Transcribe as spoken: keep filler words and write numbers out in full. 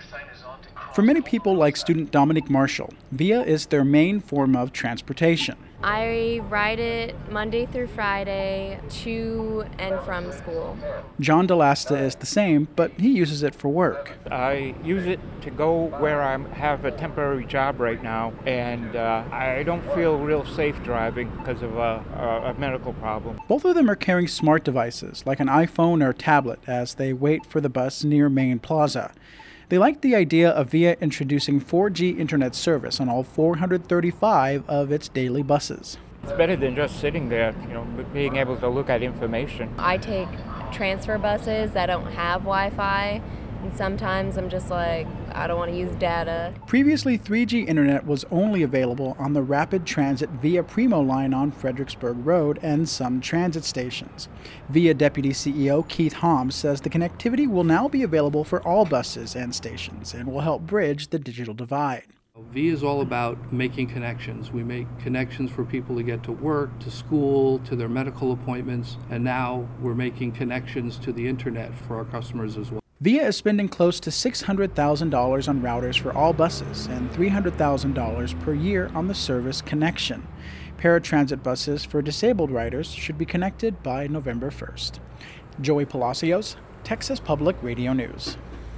For many people like student Dominique Marshall, Via is their main form of transportation. I ride it Monday through Friday to and from school. John DeLasta is the same, but he uses it for work. I use it to go where I have a temporary job right now, and uh, I don't feel real safe driving because of a, a, a medical problem. Both of them are carrying smart devices, like an iPhone or tablet, as they wait for the bus near Main Plaza. They like the idea of Via introducing four G internet service on all four hundred thirty-five of its daily buses. It's better than just sitting there, you know, being able to look at information. I take transfer buses that don't have Wi-Fi, and sometimes I'm just like, I don't want to use data. Previously, three G internet was only available on the Rapid Transit Via Primo line on Fredericksburg Road and some transit stations. Via Deputy C E O Keith Homs says the connectivity will now be available for all buses and stations and will help bridge the digital divide. Via is all about making connections. We make connections for people to get to work, to school, to their medical appointments, and now we're making connections to the internet for our customers as well. Via is spending close to six hundred thousand dollars on routers for all buses and three hundred thousand dollars per year on the service connection. Paratransit buses for disabled riders should be connected by November first. Joey Palacios, Texas Public Radio News.